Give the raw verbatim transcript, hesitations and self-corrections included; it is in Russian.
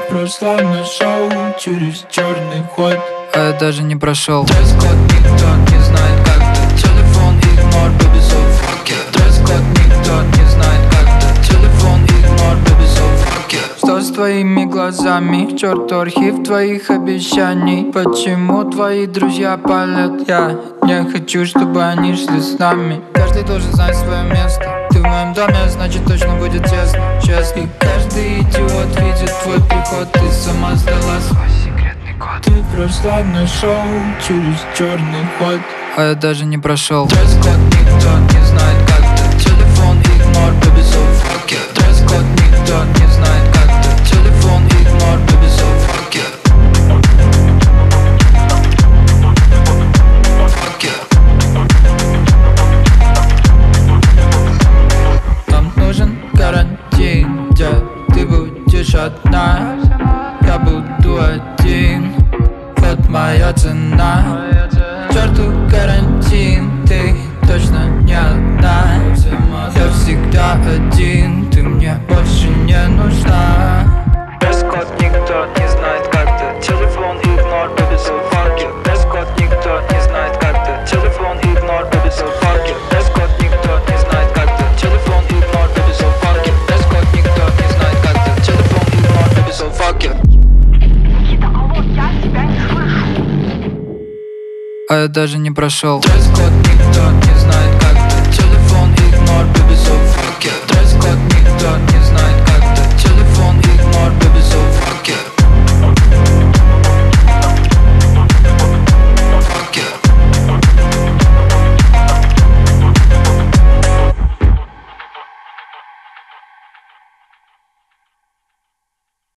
прошла на шоу через черный ход, а я даже не прошел. Дресс-код никто не знает, как ты. Телефон игнор, baby, so fuck yeah. Дресс-код никто не знает, как ты. Телефон игнор, baby, so fuck yeah. Что с твоими глазами? К черту архив твоих обещаний. Почему твои друзья палят? Я не хочу, чтобы они шли с нами. Каждый должен знать свое место. Ты в моем доме, значит точно будет тесно. Честно. И каждый идиот видит твой приход. Ты сама сдала свой секретный код. Ты прошла на шоу через черный ход, а я даже не прошел. Дресс-код никто не знает, как ты. Телефон игнор, baby, so fuck yeah. Дресс-код никто не знает, как ты. Телефон игнор, baby, so fuck yeah. Fuck yeah. Нам нужен карантин, где ты будешь одна, я буду один. Вот моя цена. К черту карантин, ты точно не одна. Я всегда один, ты мне больше не нужна. Дресс-код никто не знает, как ты. Телефон игнор, baby, so fuck you. Дресс-код никто не знает, как ты. Телефон игнор, baby, so fuck you. Дресс-код никто не знает, как ты. Телефон игнор, baby, so fuck you. Дресс-код никто не знает, как ты. Телефон игнор, baby, so fuck you. Никита, алло, я тебя не слышу. А я даже не прошел. Дресс-код никто не знает,